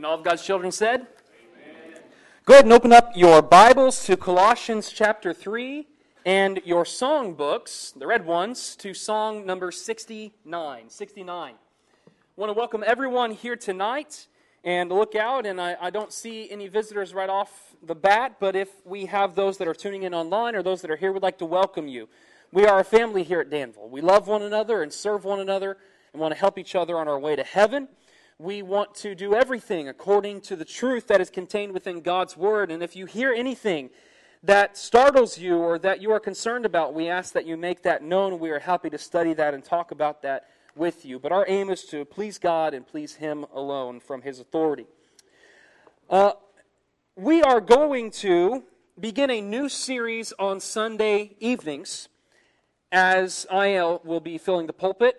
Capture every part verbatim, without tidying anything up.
And all of God's children said? Amen. Go ahead and open up your Bibles to Colossians chapter three and your song books, the red ones, to song number sixty-nine. sixty-nine. I want to welcome everyone here tonight and look out, and I, I don't see any visitors right off the bat, but if we have those that are tuning in online or those that are here, we'd like to welcome you. We are a family here at Danville. We love one another and serve one another and want to help each other on our way to heaven. We want to do everything according to the truth that is contained within God's Word. And if you hear anything that startles you or that you are concerned about, we ask that you make that known. We are happy to study that and talk about that with you. But our aim is to please God and please Him alone from His authority. Uh, we are going to begin a new series on Sunday evenings as I L will be filling the pulpit.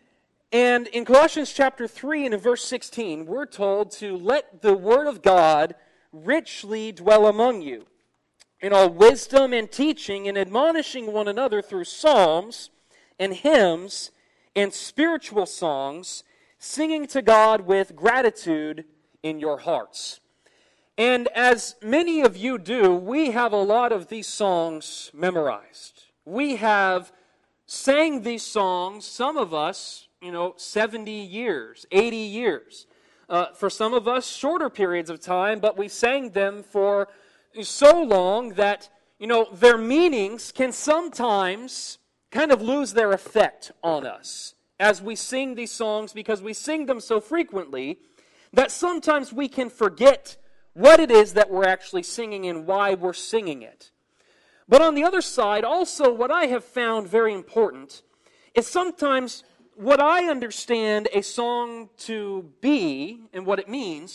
And in Colossians chapter three and in verse sixteen, we're told to let the Word of God richly dwell among you, in all wisdom and teaching and admonishing one another through psalms and hymns and spiritual songs, singing to God with gratitude in your hearts. And as many of you do, we have a lot of these songs memorized. We have sang these songs, some of us, you know, seventy years, eighty years. Uh, for some of us, shorter periods of time, but we sang them for so long that, you know, their meanings can sometimes kind of lose their effect on us as we sing these songs, because we sing them so frequently that sometimes we can forget what it is that we're actually singing and why we're singing it. But on the other side, also what I have found very important is sometimes what I understand a song to be and what it means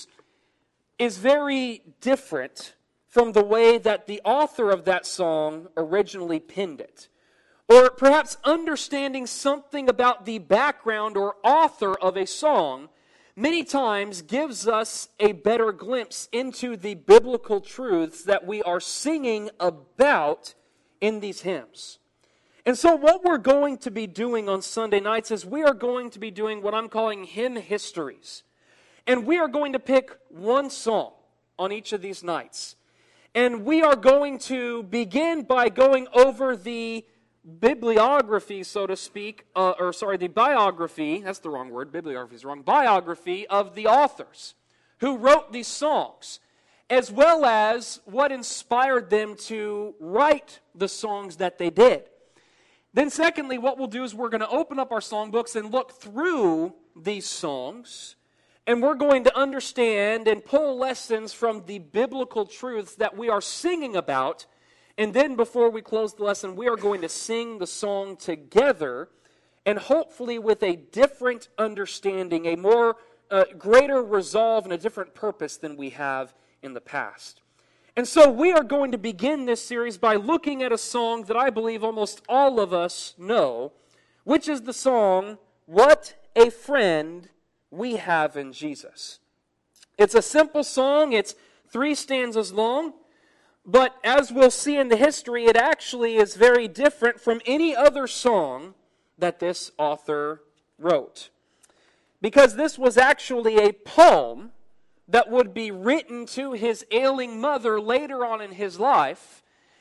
is very different from the way that the author of that song originally penned it. Or perhaps understanding something about the background or author of a song many times gives us a better glimpse into the biblical truths that we are singing about in these hymns. And so what we're going to be doing on Sunday nights is we are going to be doing what I'm calling hymn histories. And we are going to pick one song on each of these nights. And we are going to begin by going over the bibliography, so to speak, uh, or sorry, the biography, that's the wrong word, bibliography is wrong, biography of the authors who wrote these songs, as well as what inspired them to write the songs that they did. Then secondly, what we'll do is we're going to open up our songbooks and look through these songs, and we're going to understand and pull lessons from the biblical truths that we are singing about. And then before we close the lesson, we are going to sing the song together, and hopefully with a different understanding, a more uh, greater resolve and a different purpose than we have in the past. And so we are going to begin this series by looking at a song that I believe almost all of us know, which is the song, "What a Friend We Have in Jesus." It's a simple song. It's three stanzas long. But as we'll see in the history, it actually is very different from any other song that this author wrote. Because this was actually a poem that would be written to his ailing mother later on in his life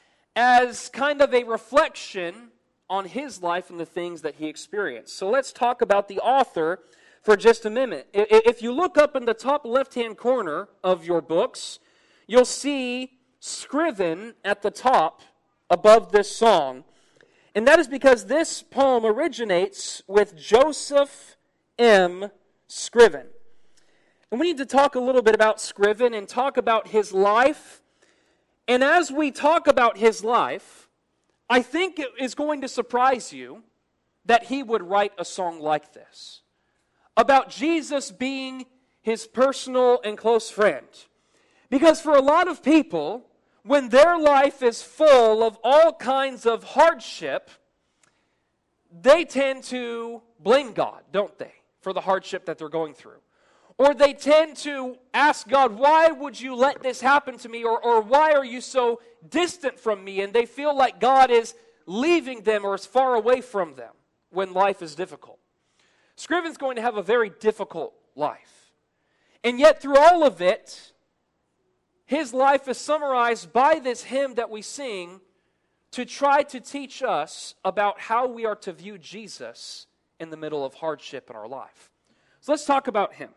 as kind of a reflection on his life and the things that he experienced. So let's talk about the author for just a minute. If you look up in the top left-hand corner of your books, you'll see Scriven at the top above this song. And that is because this poem originates with Joseph M. Scriven. And we need to talk a little bit about Scriven and talk about his life. And as we talk about his life, I think it is going to surprise you that he would write a song like this, about Jesus being his personal and close friend. Because for a lot of people, when their life is full of all kinds of hardship, they tend to blame God, don't they, for the hardship that they're going through. Or they tend to ask God, why would you let this happen to me? Or, or why are you so distant from me? And they feel like God is leaving them or is far away from them when life is difficult. Scriven's going to have a very difficult life. And yet through all of it, his life is summarized by this hymn that we sing to try to teach us about how we are to view Jesus in the middle of hardship in our life. So let's talk about him.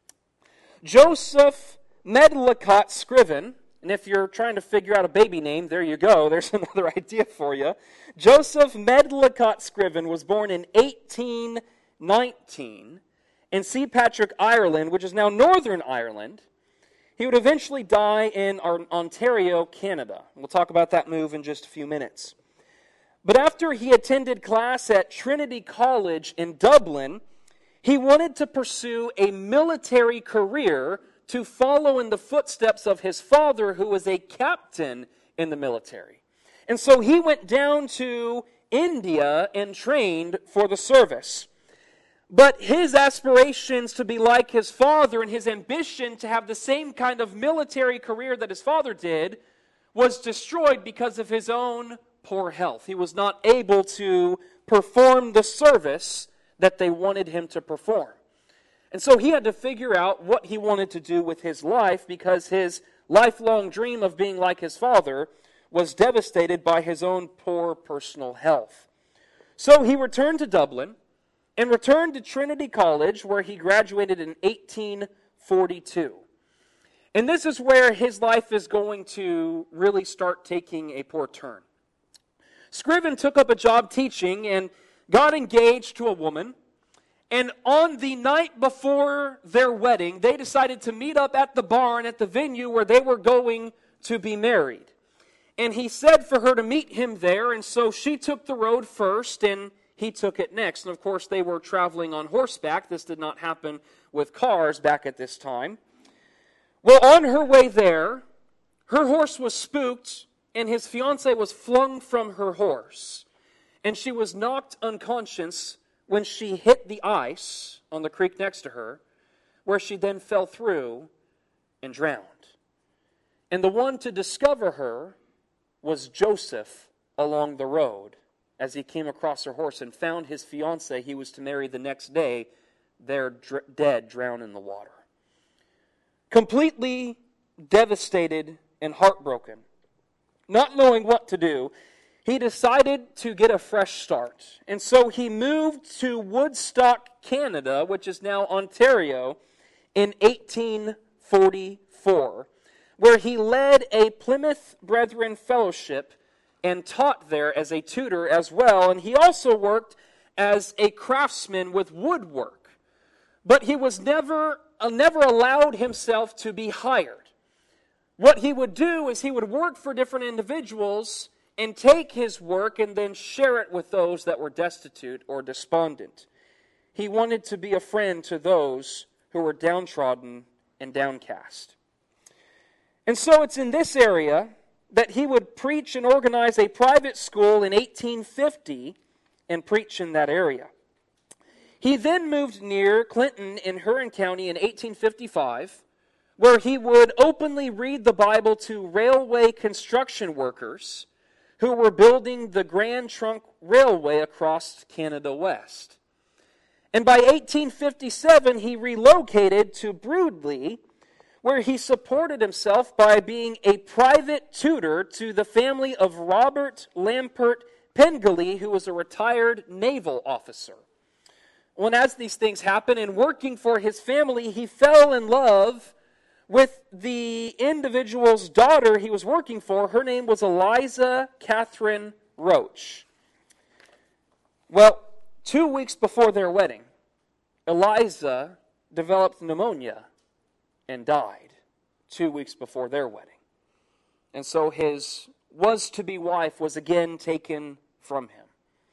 Joseph Medlicott Scriven, and if you're trying to figure out a baby name, there you go, there's another idea for you. Joseph Medlicott Scriven was born in eighteen nineteen in Saint Patrick, Ireland, which is now Northern Ireland. He would eventually die in Ontario, Canada. We'll talk about that move in just a few minutes. But after he attended class at Trinity College in Dublin, he wanted to pursue a military career to follow in the footsteps of his father, who was a captain in the military. And so he went down to India and trained for the service. But his aspirations to be like his father and his ambition to have the same kind of military career that his father did was destroyed because of his own poor health. He was not able to perform the service that they wanted him to perform. And so he had to figure out what he wanted to do with his life, because his lifelong dream of being like his father was devastated by his own poor personal health. So he returned to Dublin and returned to Trinity College, where he graduated in eighteen forty-two. And this is where his life is going to really start taking a poor turn. Scriven took up a job teaching and got engaged to a woman. And on the night before their wedding, they decided to meet up at the barn at the venue where they were going to be married. And he said for her to meet him there, and so she took the road first, and he took it next. And of course, they were traveling on horseback. This did not happen with cars back at this time. Well, on her way there, her horse was spooked, and his fiancée was flung from her horse. And she was knocked unconscious when she hit the ice on the creek next to her, where she then fell through and drowned. And the one to discover her was Joseph along the road, as he came across her horse and found his fiancée he was to marry the next day, there dr- dead, drowned in the water. Completely devastated and heartbroken, not knowing what to do, he decided to get a fresh start. And so he moved to Woodstock, Canada, which is now Ontario, in eighteen forty-four, where he led a Plymouth Brethren fellowship and taught there as a tutor as well. And he also worked as a craftsman with woodwork. But he was never, uh, never allowed himself to be hired. What he would do is he would work for different individuals and take his work and then share it with those that were destitute or despondent. He wanted to be a friend to those who were downtrodden and downcast. And so it's in this area that he would preach and organize a private school in eighteen fifty and preach in that area. He then moved near Clinton in Huron County in eighteen fifty-five, where he would openly read the Bible to railway construction workers who were building the Grand Trunk Railway across Canada West. And by eighteen fifty-seven, he relocated to Broodley, where he supported himself by being a private tutor to the family of Robert Lampert Pengelly, who was a retired naval officer. When as these things happened, and working for his family, he fell in love with the individual's daughter he was working for. Her name was Eliza Catherine Roach. Well, two weeks before their wedding, Eliza developed pneumonia and died two weeks before their wedding. And so his was-to-be wife was again taken from him.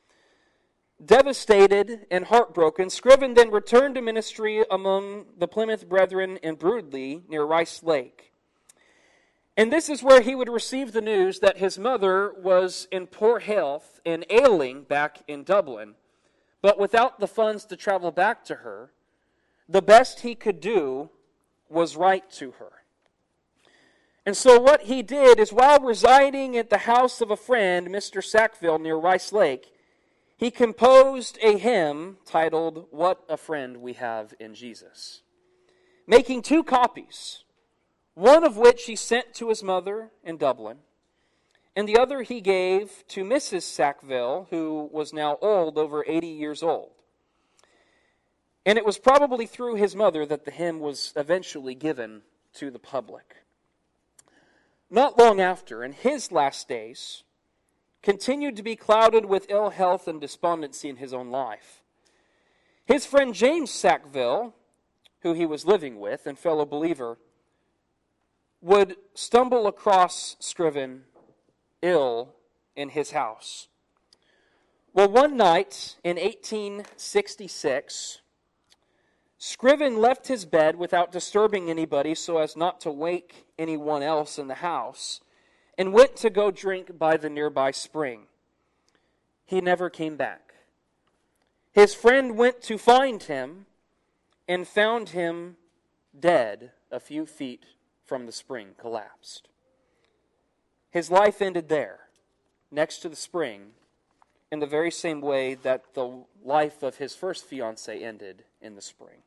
Devastated and heartbroken, Scriven then returned to ministry among the Plymouth Brethren in Broodley near Rice Lake. And this is where he would receive the news that his mother was in poor health and ailing back in Dublin. But without the funds to travel back to her, the best he could do was write to her. And so what he did is, while residing at the house of a friend, Mister Sackville, near Rice Lake, he composed a hymn titled, "What a Friend We Have in Jesus." making two copies, one of which he sent to his mother in Dublin, and the other he gave to Missus Sackville, who was now old, over eighty years old. And it was probably through his mother that the hymn was eventually given to the public. Not long after, in his last days, continued to be clouded with ill health and despondency in his own life. His friend James Sackville, who he was living with and fellow believer, would stumble across Scriven ill in his house. Well, one night in eighteen sixty-six, Scriven left his bed without disturbing anybody so as not to wake anyone else in the house, and went to go drink by the nearby spring. He never came back. His friend went to find him and found him dead a few feet from the spring, collapsed. His life ended there, next to the spring, in the very same way that the life of his first fiancée ended in the spring.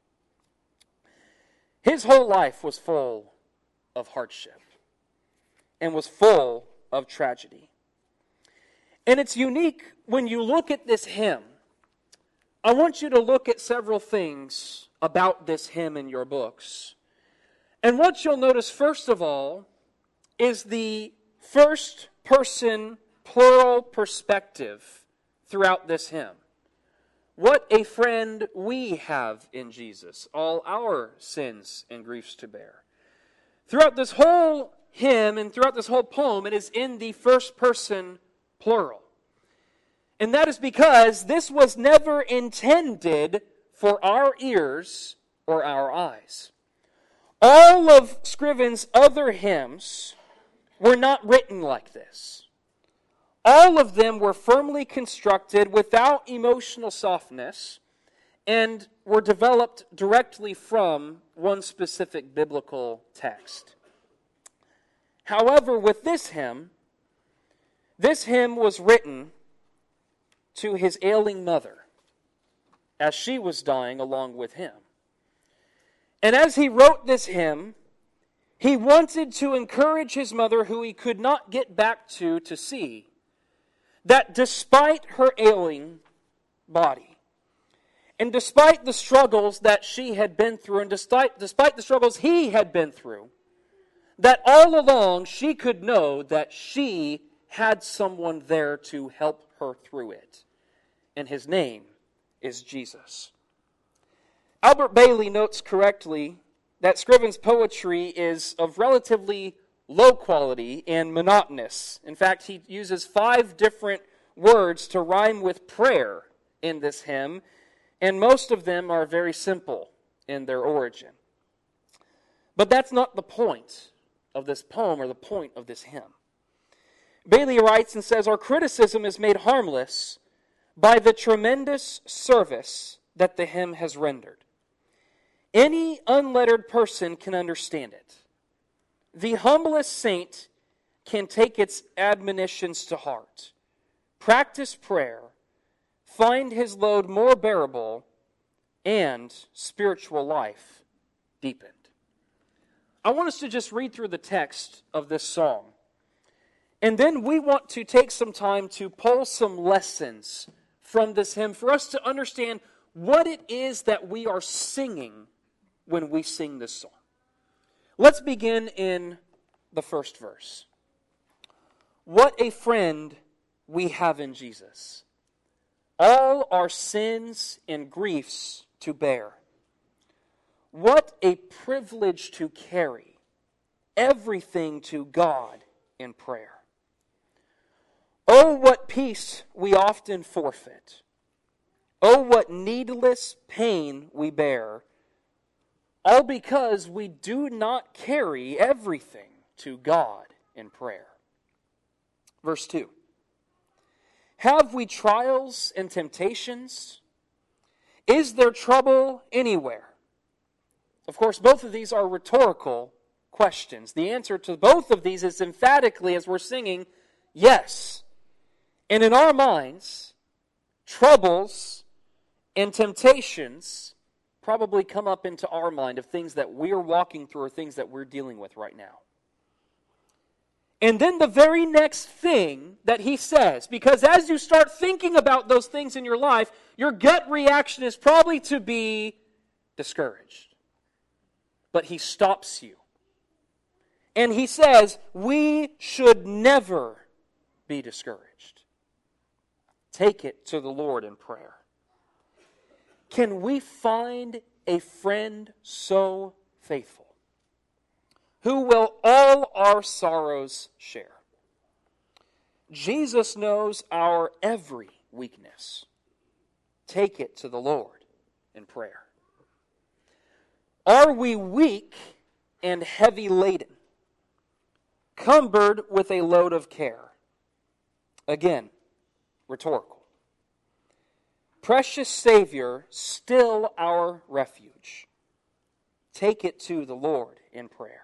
His whole life was full of hardship and was full of tragedy. And it's unique when you look at this hymn. I want you to look at several things about this hymn in your books. And what you'll notice, first of all, is the first person plural perspective throughout this hymn. What a friend we have in Jesus, all our sins and griefs to bear. Throughout this whole hymn and throughout this whole poem, it is in the first person plural. And that is because this was never intended for our ears or our eyes. All of Scriven's other hymns were not written like this. All of them were firmly constructed without emotional softness and were developed directly from one specific biblical text. However, with this hymn, this hymn was written to his ailing mother as she was dying along with him. And as he wrote this hymn, he wanted to encourage his mother, who he could not get back to to see, that despite her ailing body, and despite the struggles that she had been through, and despite, despite the struggles he had been through, that all along she could know that she had someone there to help her through it. And his name is Jesus. Albert Bailey notes correctly that Scriven's poetry is of relatively low quality and monotonous. In fact, he uses five different words to rhyme with prayer in this hymn, and most of them are very simple in their origin. But that's not the point of this poem or the point of this hymn. Bailey writes and says, "Our criticism is made harmless by the tremendous service that the hymn has rendered. Any unlettered person can understand it. The humblest saint can take its admonitions to heart, practice prayer, find his load more bearable, and spiritual life deepened." I want us to just read through the text of this song. And then we want to take some time to pull some lessons from this hymn for us to understand what it is that we are singing when we sing this song. Let's begin in the first verse. What a friend we have in Jesus, all our sins and griefs to bear. What a privilege to carry everything to God in prayer. Oh, what peace we often forfeit. Oh, what needless pain we bear. All because we do not carry everything to God in prayer. Verse two. Have we trials and temptations? Is there trouble anywhere? Of course, both of these are rhetorical questions. The answer to both of these is emphatically, as we're singing, yes. And in our minds, troubles and temptations probably come up into our mind of things that we're walking through or things that we're dealing with right now. And then the very next thing that he says, because as you start thinking about those things in your life, your gut reaction is probably to be discouraged. But he stops you. And he says, we should never be discouraged. Take it to the Lord in prayer. Can we find a friend so faithful, who will all our sorrows share? Jesus knows our every weakness. Take it to the Lord in prayer. Are we weak and heavy laden, cumbered with a load of care? Again, rhetorical. Precious Savior, still our refuge. Take it to the Lord in prayer.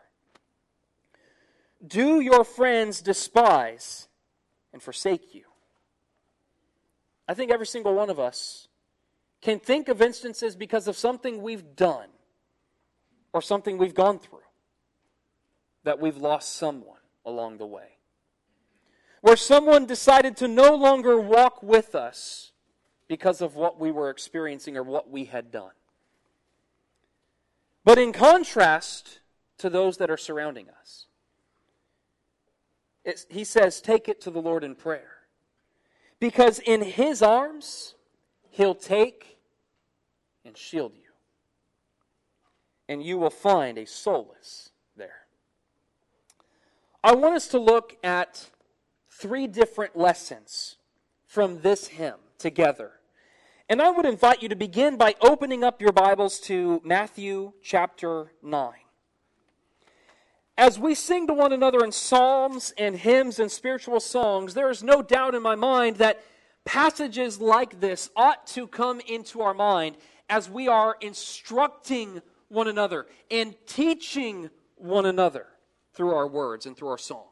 Do your friends despise and forsake you? I think every single one of us can think of instances because of something we've done or something we've gone through that we've lost someone along the way. Where someone decided to no longer walk with us because of what we were experiencing or what we had done. But in contrast to those that are surrounding us, it's, he says, take it to the Lord in prayer. Because in His arms, He'll take and shield you. And you will find a solace there. I want us to look at three different lessons from this hymn together. And I would invite you to begin by opening up your Bibles to Matthew chapter nine. As we sing to one another in psalms and hymns and spiritual songs, there is no doubt in my mind that passages like this ought to come into our mind as we are instructing one another and teaching one another through our words and through our song.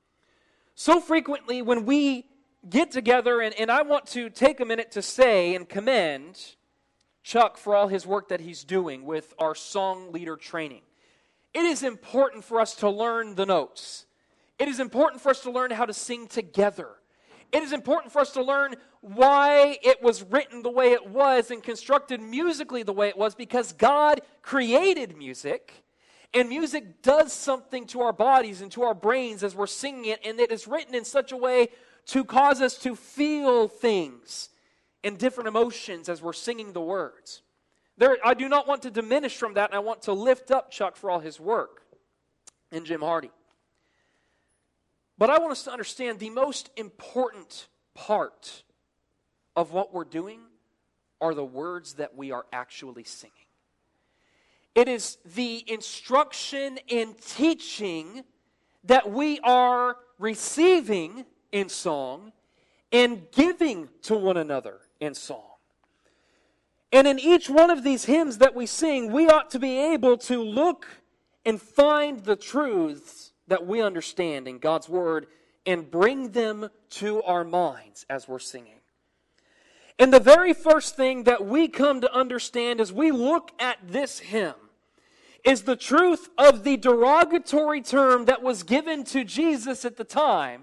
So frequently when we get together, and, and I want to take a minute to say and commend Chuck for all his work that he's doing with our song leader training. It is important for us to learn the notes. It is important for us to learn how to sing together. It is important for us to learn why it was written the way it was and constructed musically the way it was, because God created music, and music does something to our bodies and to our brains as we're singing it, and it is written in such a way to cause us to feel things and different emotions as we're singing the words. There, I do not want to diminish from that, and I want to lift up Chuck for all his work, and Jim Hardy. But I want us to understand the most important part of what we're doing are the words that we are actually singing. It is the instruction and teaching that we are receiving in song and giving to one another in song. And in each one of these hymns that we sing, we ought to be able to look and find the truths that we understand in God's Word and bring them to our minds as we're singing. And the very first thing that we come to understand as we look at this hymn is the truth of the derogatory term that was given to Jesus at the time,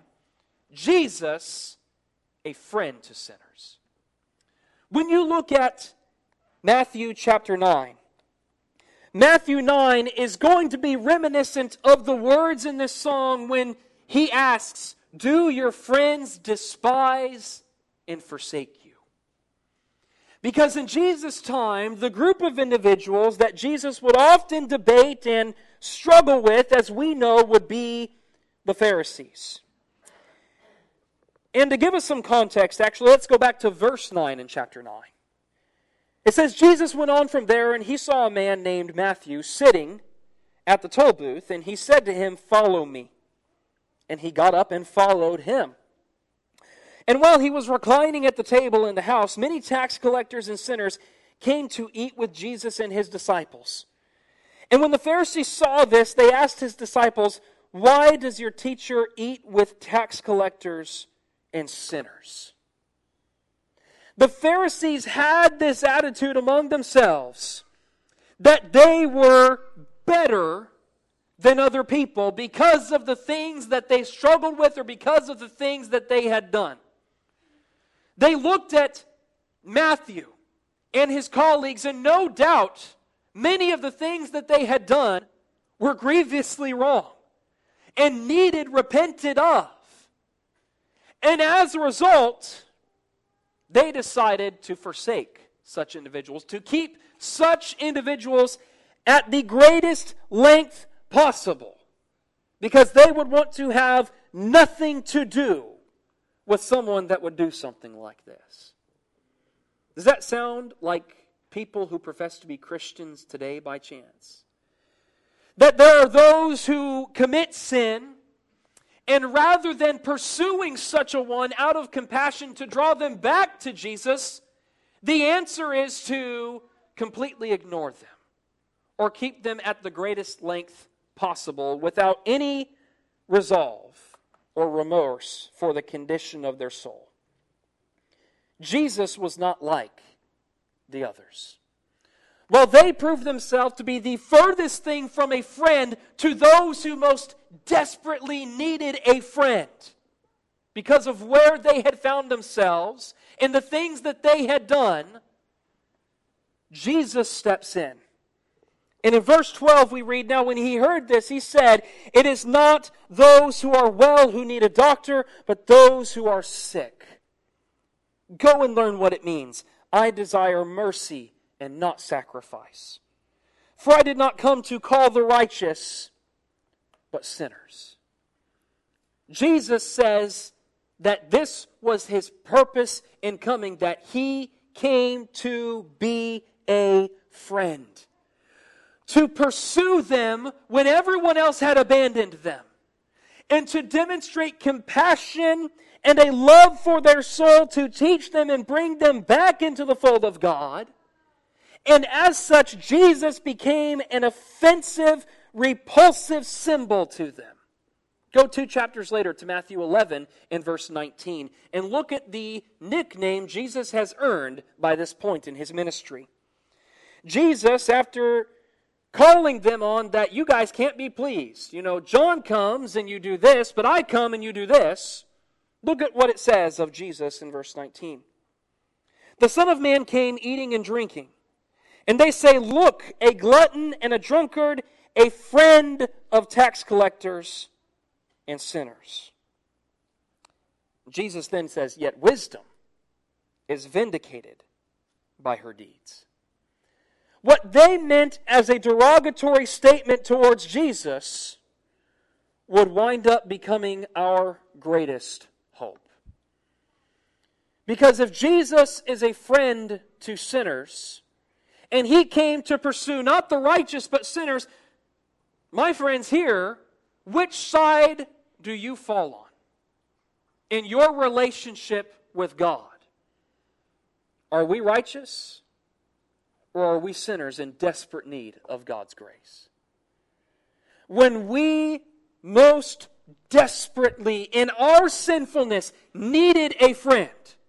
Jesus, a friend to sinners. When you look at Matthew chapter nine, Matthew nine is going to be reminiscent of the words in this song when he asks, do your friends despise and forsake you? Because in Jesus' time, the group of individuals that Jesus would often debate and struggle with, as we know, would be the Pharisees. And to give us some context, actually, let's go back to verse nine in chapter nine. It says, Jesus went on from there, and he saw a man named Matthew sitting at the toll booth, and he said to him, follow me. And he got up and followed him. And while he was reclining at the table in the house, many tax collectors and sinners came to eat with Jesus and his disciples. And when the Pharisees saw this, they asked his disciples, why does your teacher eat with tax collectors and sinners? The Pharisees had this attitude among themselves that they were better than other people because of the things that they struggled with or because of the things that they had done. They looked at Matthew and his colleagues, and no doubt many of the things that they had done were grievously wrong and needed repented of. And as a result, they decided to forsake such individuals, to keep such individuals at the greatest length possible, because they would want to have nothing to do with someone that would do something like this. Does that sound like people who profess to be Christians today by chance? That there are those who commit sin, and rather than pursuing such a one out of compassion to draw them back to Jesus, the answer is to completely ignore them or keep them at the greatest length possible without any resolve or remorse for the condition of their soul. Jesus was not like the others. While they proved themselves to be the furthest thing from a friend to those who most desperately needed a friend because of where they had found themselves and the things that they had done, Jesus steps in. And in verse twelve we read, "Now when he heard this, he said, 'It is not those who are well who need a doctor, but those who are sick. Go and learn what it means. I desire mercy and not sacrifice. For I did not come to call the righteous, but sinners.'" Jesus says that this was his purpose in coming, that he came to be a friend, to pursue them when everyone else had abandoned them, and to demonstrate compassion and a love for their soul, to teach them and bring them back into the fold of God. And as such, Jesus became an offensive, repulsive symbol to them. Go two chapters later to Matthew eleven and verse nineteen, and look at the nickname Jesus has earned by this point in his ministry. Jesus, after calling them on that you guys can't be pleased. You know, John comes and you do this, but I come and you do this. Look at what it says of Jesus in verse nineteen. "The Son of Man came eating and drinking. And they say, 'Look, a glutton and a drunkard, a friend of tax collectors and sinners.'" Jesus then says, "Yet wisdom is vindicated by her deeds." What they meant as a derogatory statement towards Jesus would wind up becoming our greatest hope. Because if Jesus is a friend to sinners, and he came to pursue not the righteous but sinners, my friends here, which side do you fall on in your relationship with God? Are we righteous, or are we sinners in desperate need of God's grace? When we most desperately, in our sinfulness, needed a friend,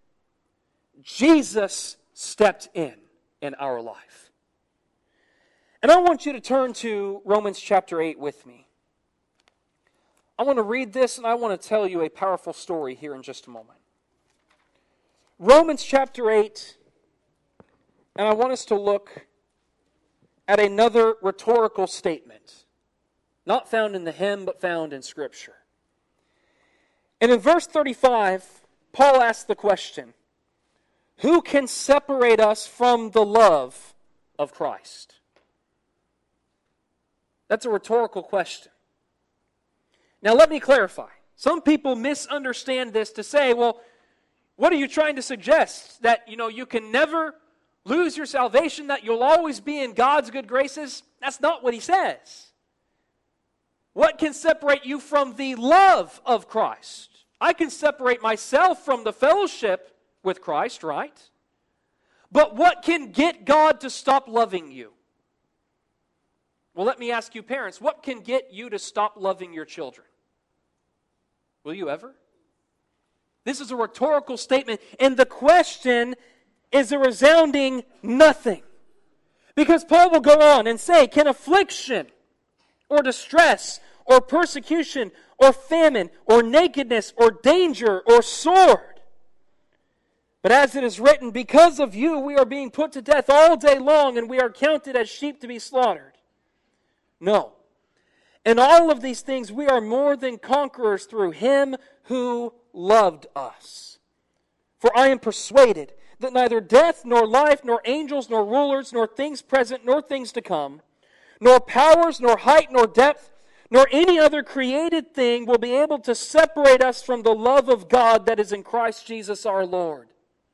Jesus stepped in in our life. And I want you to turn to Romans chapter eight with me. I want to read this and I want to tell you a powerful story here in just a moment. Romans chapter eight, and I want us to look at another rhetorical statement, not found in the hymn, but found in Scripture. And in verse thirty-five, Paul asks the question, "Who can separate us from the love of Christ?" That's a rhetorical question. Now let me clarify. Some people misunderstand this to say, well, what are you trying to suggest? That, you know, you can never lose your salvation, that you'll always be in God's good graces? That's not what he says. What can separate you from the love of Christ? I can separate myself from the fellowship with Christ, right? But what can get God to stop loving you? Well, let me ask you parents, what can get you to stop loving your children? Will you ever? This is a rhetorical statement, and the question is a resounding nothing. Because Paul will go on and say, can affliction or distress or persecution or famine or nakedness or danger or sword? But as it is written, because of you we are being put to death all day long, and we are counted as sheep to be slaughtered. No. In all of these things we are more than conquerors through Him who loved us. For I am persuaded that neither death, nor life, nor angels, nor rulers, nor things present, nor things to come, nor powers, nor height, nor depth, nor any other created thing will be able to separate us from the love of God that is in Christ Jesus our Lord.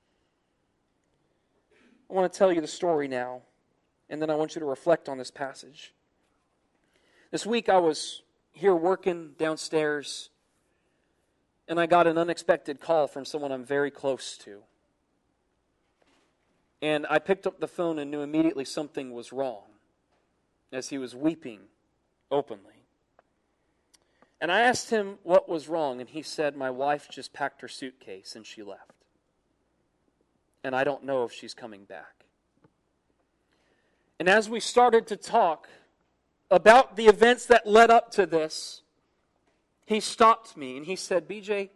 I want to tell you the story now, and then I want you to reflect on this passage. This week I was here working downstairs, and I got an unexpected call from someone I'm very close to. And I picked up the phone and knew immediately something was wrong, as he was weeping openly. And I asked him what was wrong, and he said, my wife just packed her suitcase and she left. And I don't know if she's coming back. And as we started to talk about the events that led up to this, he stopped me and he said, B J,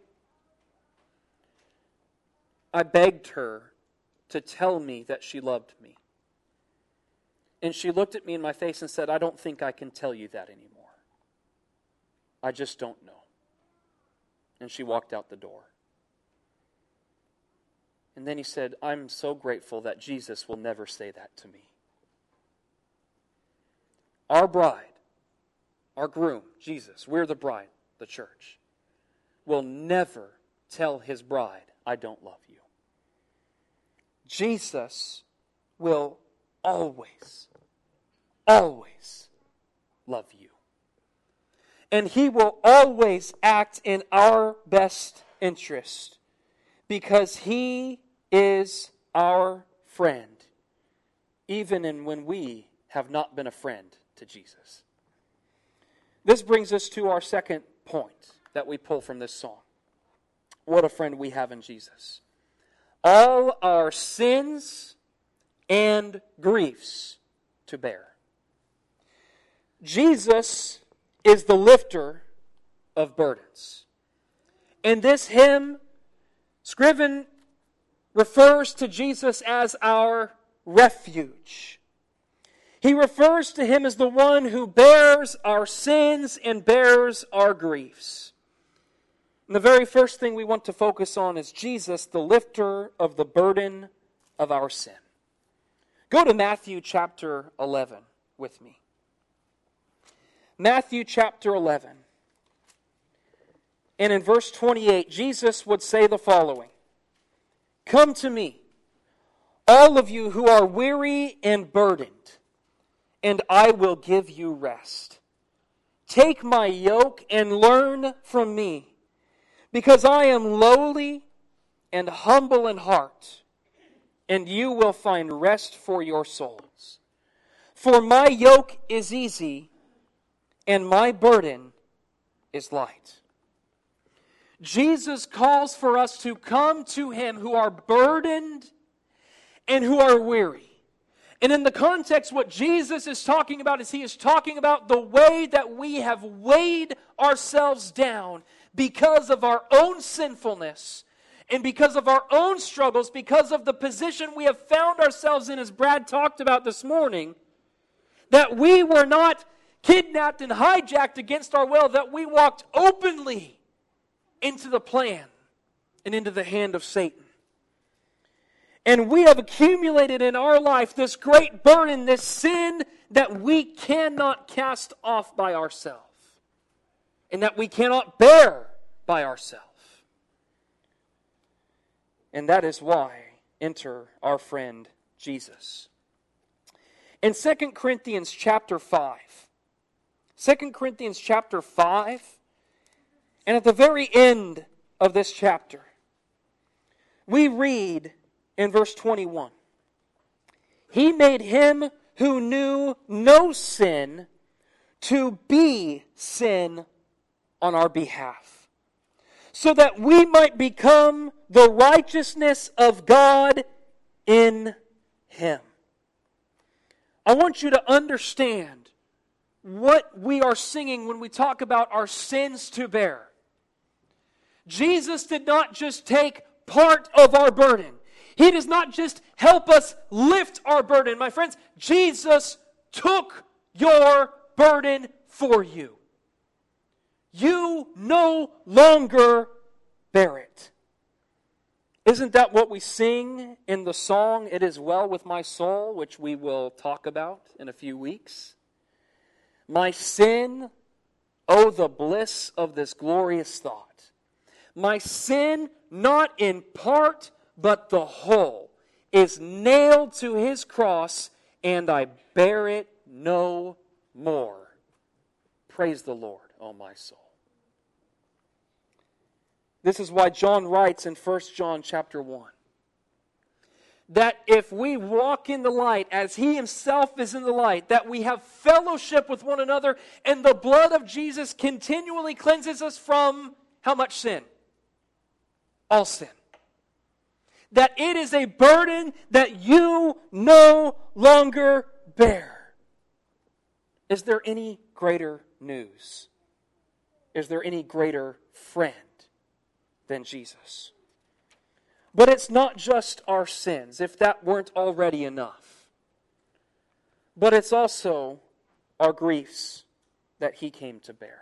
I begged her to tell me that she loved me. And she looked at me in my face and said, I don't think I can tell you that anymore. I just don't know. And she walked out the door. And then he said, I'm so grateful that Jesus will never say that to me. Our bride, our groom, Jesus, we're the bride, the church, will never tell his bride, I don't love you. Jesus will always, always love you. And He will always act in our best interest because He is our friend, even in when we have not been a friend to Jesus. This brings us to our second point that we pull from this song. What a friend we have in Jesus. All our sins and griefs to bear. Jesus is the lifter of burdens. And this hymn, Scriven refers to Jesus as our refuge. He refers to Him as the one who bears our sins and bears our griefs. And the very first thing we want to focus on is Jesus, the lifter of the burden of our sin. Go to Matthew chapter eleven with me. Matthew chapter eleven. And in verse twenty-eight, Jesus would say the following, Come to me, all of you who are weary and burdened, and I will give you rest. Take my yoke and learn from me, because I am lowly and humble in heart, and you will find rest for your souls. For my yoke is easy, and my burden is light. Jesus calls for us to come to Him who are burdened and who are weary. And in the context, what Jesus is talking about is He is talking about the way that we have weighed ourselves down because of our own sinfulness and because of our own struggles, because of the position we have found ourselves in, as Brad talked about this morning, that we were not kidnapped and hijacked against our will, that we walked openly into the plan and into the hand of Satan. And we have accumulated in our life this great burden, this sin that we cannot cast off by ourselves and that we cannot bear by ourselves. And that is why enter our friend Jesus. In Second Corinthians chapter five, Second Corinthians chapter five, and at the very end of this chapter, we read in verse twenty-one, He made Him who knew no sin to be sin on our behalf, so that we might become the righteousness of God in Him. I want you to understand what we are singing when we talk about our sins to bear. Jesus did not just take part of our burden. He does not just help us lift our burden. My friends, Jesus took your burden for you. You no longer bear it. Isn't that what we sing in the song, "It Is Well With My Soul," which we will talk about in a few weeks? My sin, oh the bliss of this glorious thought. My sin, not in part, but the whole, is nailed to His cross, and I bear it no more. Praise the Lord, O my soul. This is why John writes in First John chapter one, that if we walk in the light as He Himself is in the light, that we have fellowship with one another, and the blood of Jesus continually cleanses us from how much sin? All sin. That it is a burden that you no longer bear. Is there any greater news? Is there any greater friend than Jesus? But it's not just our sins, if that weren't already enough. But it's also our griefs that He came to bear.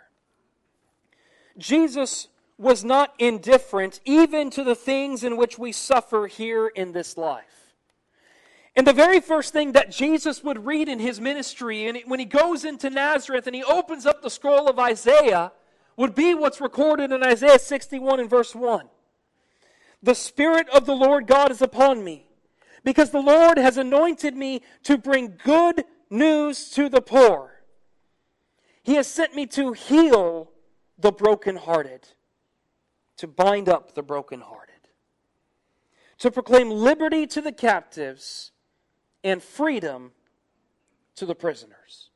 Jesus was not indifferent even to the things in which we suffer here in this life. And the very first thing that Jesus would read in His ministry, and when He goes into Nazareth and He opens up the scroll of Isaiah, would be what's recorded in Isaiah sixty-one and verse one. The Spirit of the Lord God is upon me, because the Lord has anointed me to bring good news to the poor. He has sent me to heal the brokenhearted, to bind up the brokenhearted, to proclaim liberty to the captives and freedom to the prisoners.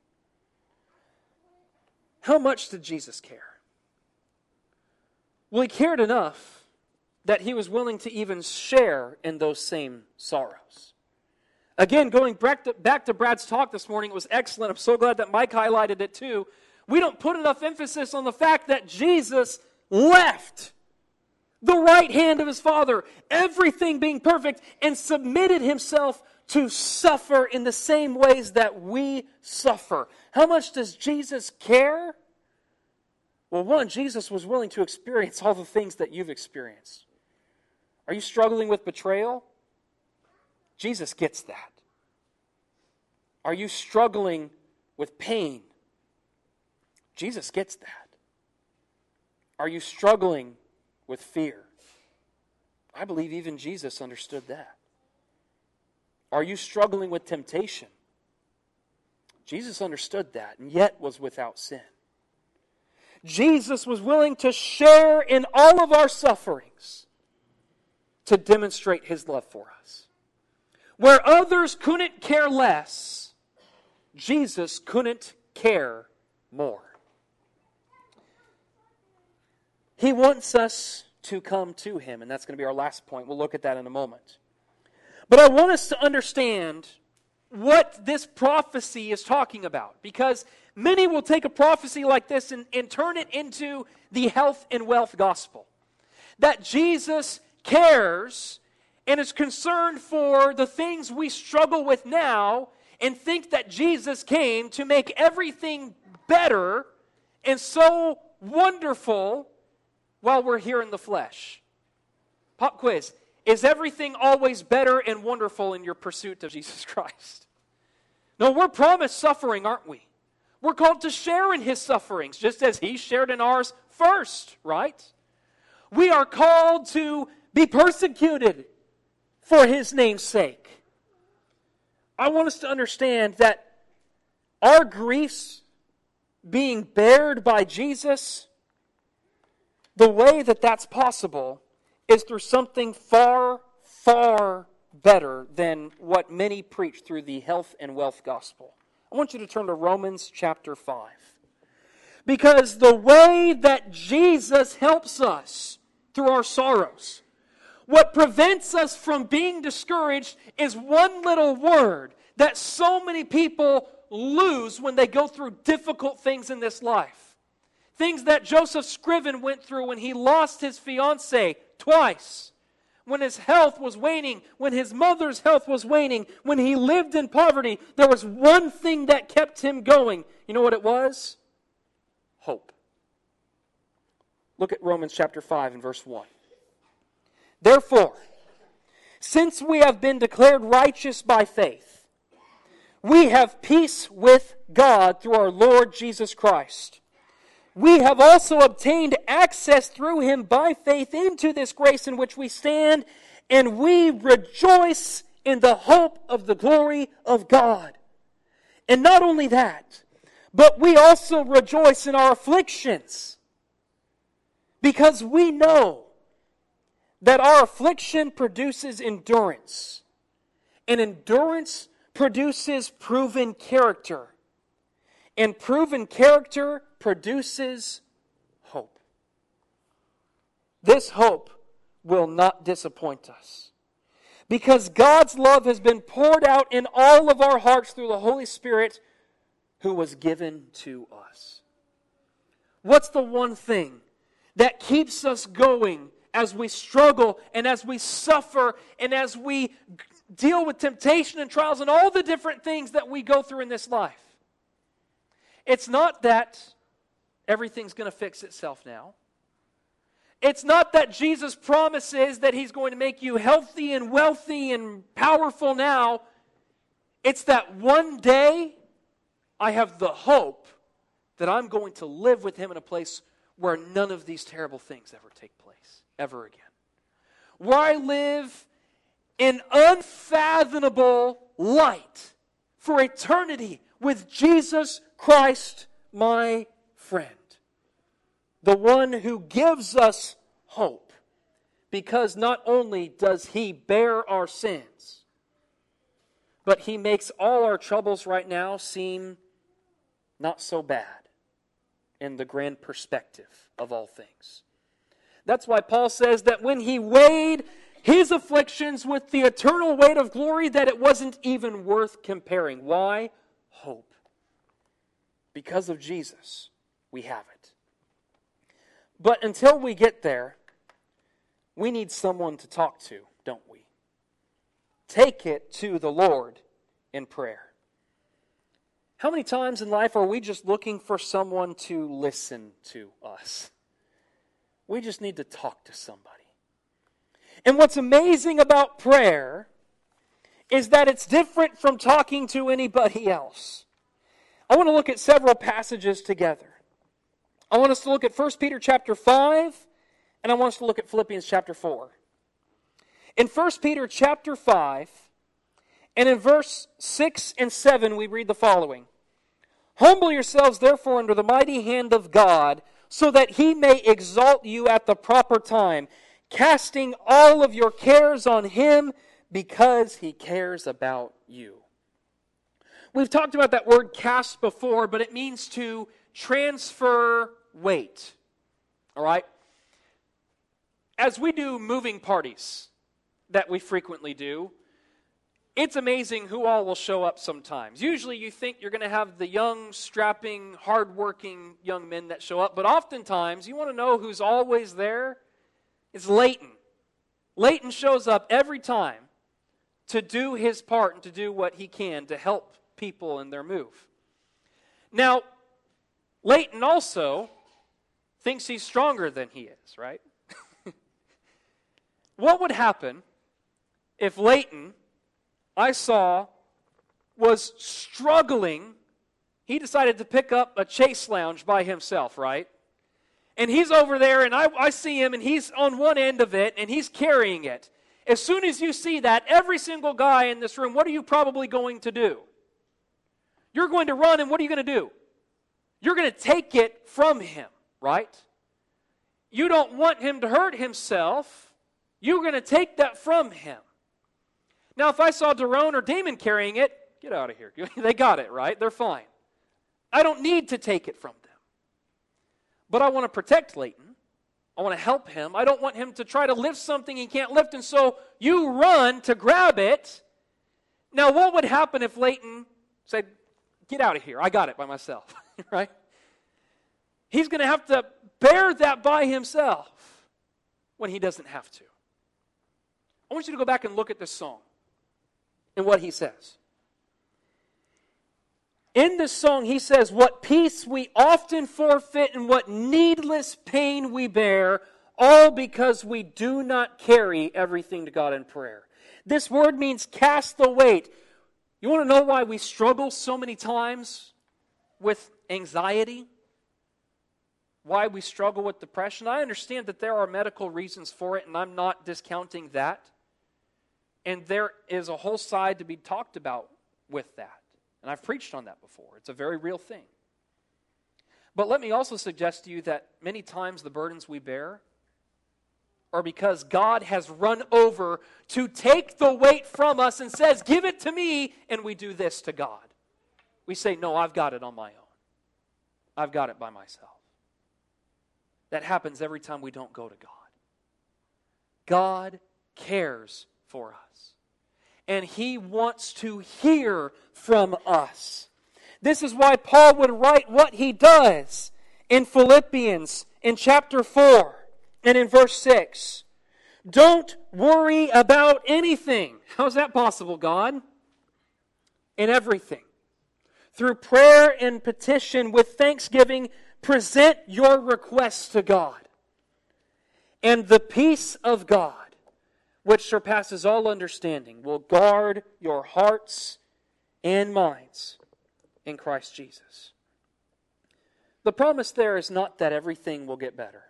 How much did Jesus care? Well, He cared enough that He was willing to even share in those same sorrows. Again, going back to, back to Brad's talk this morning, it was excellent. I'm so glad that Mike highlighted it too. We don't put enough emphasis on the fact that Jesus left the right hand of His Father, everything being perfect, and submitted Himself to suffer in the same ways that we suffer. How much does Jesus care? Well, one, Jesus was willing to experience all the things that you've experienced. Are you struggling with betrayal? Jesus gets that. Are you struggling with pain? Jesus gets that. Are you struggling with fear? I believe even Jesus understood that. Are you struggling with temptation? Jesus understood that and yet was without sin. Jesus was willing to share in all of our sufferings to demonstrate His love for us. Where others couldn't care less, Jesus couldn't care more. He wants us to come to Him, and that's going to be our last point. We'll look at that in a moment. But I want us to understand what this prophecy is talking about, because many will take a prophecy like this and, and turn it into the health and wealth gospel. That Jesus cares and is concerned for the things we struggle with now, and think that Jesus came to make everything better and so wonderful while we're here in the flesh. Pop quiz. Is everything always better and wonderful in your pursuit of Jesus Christ? No, we're promised suffering, aren't we? We're called to share in His sufferings, just as He shared in ours first, right? We are called to be persecuted for His name's sake. I want us to understand that our griefs being bared by Jesus, the way that that's possible is through something far, far better than what many preach through the health and wealth gospel. I want you to turn to Romans chapter five. Because the way that Jesus helps us through our sorrows, what prevents us from being discouraged is one little word that so many people lose when they go through difficult things in this life. Things that Joseph Scriven went through when he lost his fiancée twice, when his health was waning, when his mother's health was waning, when he lived in poverty. There was one thing that kept him going. You know what it was? Hope. Look at Romans chapter five and verse one. Therefore, since we have been declared righteous by faith, we have peace with God through our Lord Jesus Christ. We have also obtained access through Him by faith into this grace in which we stand, and we rejoice in the hope of the glory of God. And not only that, but we also rejoice in our afflictions, because we know that our affliction produces endurance, and endurance produces proven character, and proven character produces hope. This hope will not disappoint us, because God's love has been poured out in all of our hearts through the Holy Spirit who was given to us. What's the one thing that keeps us going as we struggle and as we suffer and as we deal with temptation and trials and all the different things that we go through in this life? It's not that everything's going to fix itself now. It's not that Jesus promises that He's going to make you healthy and wealthy and powerful now. It's that one day I have the hope that I'm going to live with Him in a place where none of these terrible things ever take place, ever again. Where I live in unfathomable light for eternity with Jesus Christ, my friend. The one who gives us hope, because not only does He bear our sins, but He makes all our troubles right now seem not so bad in the grand perspective of all things. That's why Paul says that when he weighed his afflictions with the eternal weight of glory, that it wasn't even worth comparing. Why? Hope. Because of Jesus, we have it. But until we get there, we need someone to talk to, don't we? Take it to the Lord in prayer. How many times in life are we just looking for someone to listen to us? We just need to talk to somebody. And what's amazing about prayer is that it's different from talking to anybody else. I want to look at several passages together. I want us to look at First Peter chapter five, and I want us to look at Philippians chapter four. In First Peter chapter five, and in verse six and seven, we read the following. Humble yourselves, therefore, under the mighty hand of God, so that He may exalt you at the proper time, casting all of your cares on Him, because He cares about you. We've talked about that word cast before, but it means to transfer weight. All right? As we do moving parties that we frequently do, it's amazing who all will show up sometimes. Usually you think you're going to have the young, strapping, hardworking young men that show up, but oftentimes, you want to know who's always there? It's Leighton. Leighton shows up every time to do his part and to do what he can to help people in their move. Now, Leighton also thinks he's stronger than he is, right? What would happen if Leighton, I saw, was struggling? He decided to pick up a chase lounge by himself, right? And he's over there, and I, I see him, and he's on one end of it, and he's carrying it. As soon as you see that, every single guy in this room, what are you probably going to do? You're going to run, and what are you going to do? You're going to take it from him, right? You don't want him to hurt himself. You're going to take that from him. Now, if I saw Daron or Damon carrying it, get out of here. They got it, right? They're fine. I don't need to take it from them. But I want to protect Leighton. I want to help him. I don't want him to try to lift something he can't lift, and so you run to grab it. Now, what would happen if Leighton said, get out of here, I got it by myself, right? He's going to have to bear that by himself when he doesn't have to. I want you to go back and look at this song and what he says. In this song, he says, what peace we often forfeit and what needless pain we bear, all because we do not carry everything to God in prayer. This word means cast the weight. You want to know why we struggle so many times with anxiety? Why we struggle with depression? I understand that there are medical reasons for it, and I'm not discounting that. And there is a whole side to be talked about with that. And I've preached on that before. It's a very real thing. But let me also suggest to you that many times the burdens we bear are because God has run over to take the weight from us and says, give it to me, and we do this to God. We say, no, I've got it on my own. I've got it by myself. That happens every time we don't go to God. God cares for us. And He wants to hear from us. This is why Paul would write what he does in Philippians in chapter four and in verse six. Don't worry about anything. How's that possible, God? In everything. Through prayer and petition with thanksgiving, present your requests to God. And the peace of God, which surpasses all understanding, will guard your hearts and minds in Christ Jesus. The promise there is not that everything will get better.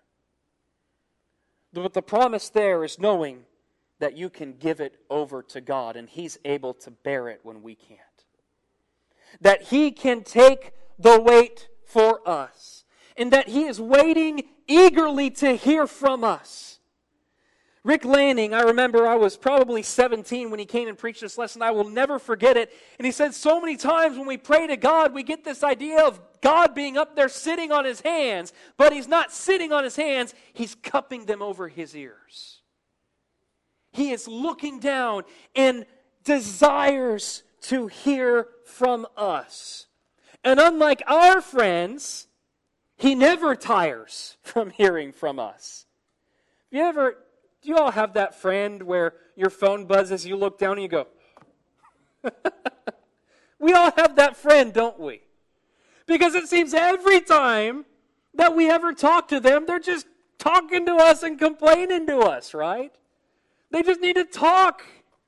But the promise there is knowing that you can give it over to God and He's able to bear it when we can't. That He can take the weight for us. And that He is waiting eagerly to hear from us. Rick Lanning, I remember I was probably seventeen when he came and preached this lesson. I will never forget it. And he said so many times when we pray to God, we get this idea of God being up there sitting on His hands. But He's not sitting on His hands. He's cupping them over His ears. He is looking down and desires to hear from us. And unlike our friends, He never tires from hearing from us. Have you ever... Do you all have that friend where your phone buzzes, you look down and you go, we all have that friend, don't we? Because it seems every time that we ever talk to them, they're just talking to us and complaining to us, right? They just need to talk.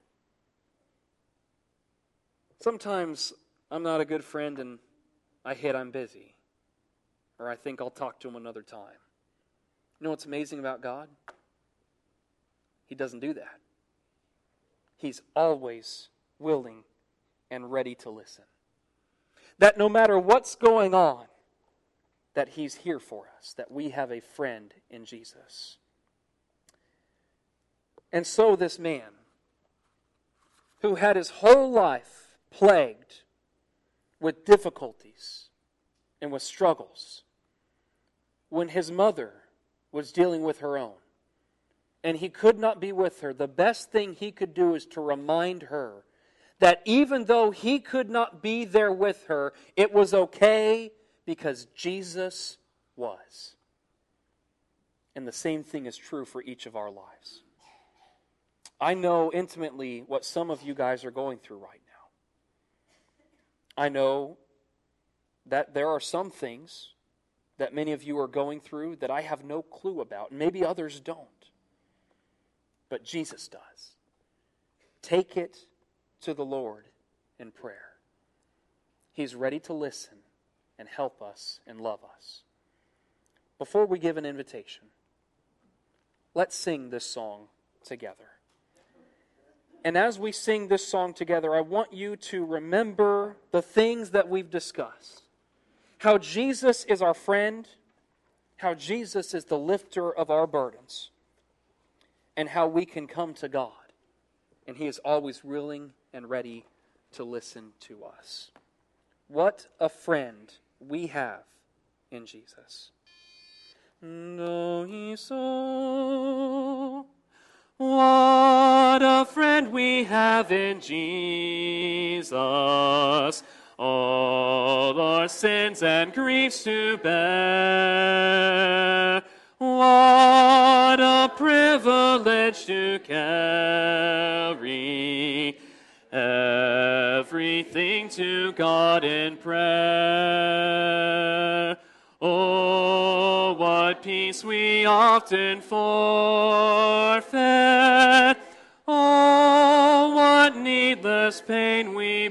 Sometimes I'm not a good friend and I hit I'm busy. Or I think I'll talk to him another time. You know what's amazing about God? He doesn't do that. He's always willing and ready to listen. That no matter what's going on, that He's here for us, that we have a friend in Jesus. And so this man, who had his whole life plagued with difficulties and with struggles, when his mother was dealing with her own, and he could not be with her, the best thing he could do is to remind her that even though he could not be there with her, it was okay because Jesus was. And the same thing is true for each of our lives. I know intimately what some of you guys are going through right now. I know that there are some things that many of you are going through that I have no clue about, and maybe others don't. But Jesus does. Take it to the Lord in prayer. He's ready to listen and help us and love us. Before we give an invitation, let's sing this song together. And as we sing this song together, I want you to remember the things that we've discussed. How Jesus is our friend, how Jesus is the lifter of our burdens, and how we can come to God. And He is always willing and ready to listen to us. What a friend we have in Jesus. Know ye so? What a friend friend we have in Jesus, all our sins and griefs to bear. What a privilege to carry everything to God in prayer. Oh, what peace we often forfeit. Oh, what needless pain we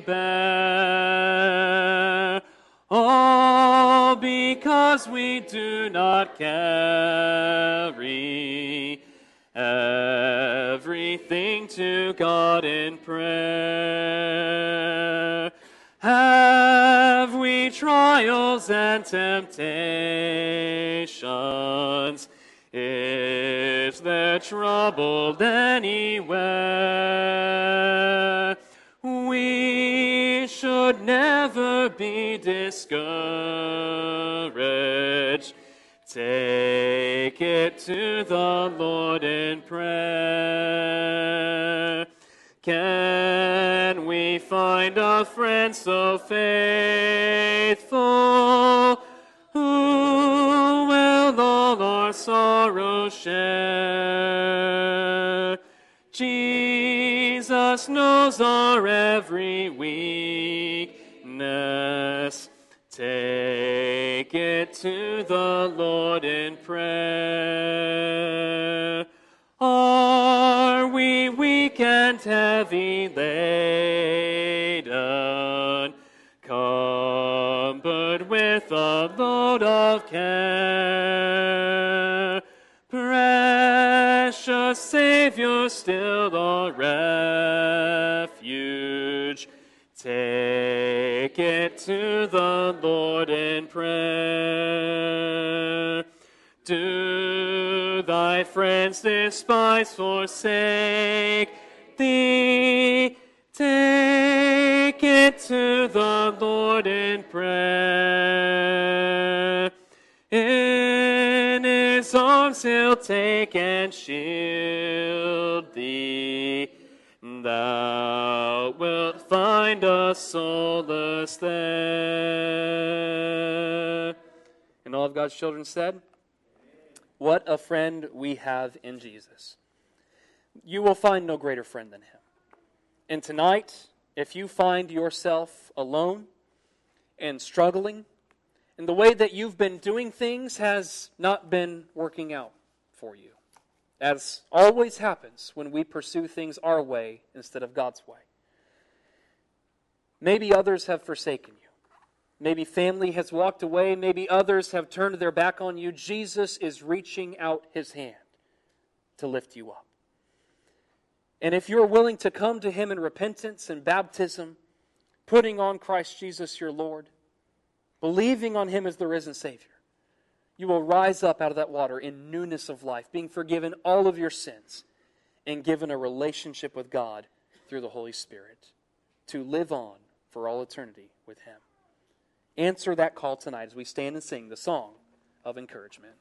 bear. All because we do not carry everything to God in prayer. Have we trials and temptations? Is there trouble anywhere? We should never be discouraged. Take it to the Lord in prayer. Can we find a friend so faithful, who will all our sorrows share? Jesus knows our every weakness. Take it to the Lord in prayer. Are we weak and heavy laden, cumbered with a load of care? Precious Savior, still our refuge, take it to the Lord in prayer. Do thy friends despise, forsake thee? Take it to the Lord in prayer. In his arms he'll take and shield thee. Thou wilt find a solace there. And all of God's children said, what a friend we have in Jesus. You will find no greater friend than him. And tonight, if you find yourself alone and struggling, and the way that you've been doing things has not been working out for you, as always happens when we pursue things our way instead of God's way. Maybe others have forsaken you. Maybe family has walked away. Maybe others have turned their back on you. Jesus is reaching out his hand to lift you up. And if you're willing to come to him in repentance and baptism, putting on Christ Jesus your Lord, believing on him as the risen Savior, you will rise up out of that water in newness of life, being forgiven all of your sins and given a relationship with God through the Holy Spirit to live on for all eternity with him. Answer that call tonight as we stand and sing the song of encouragement.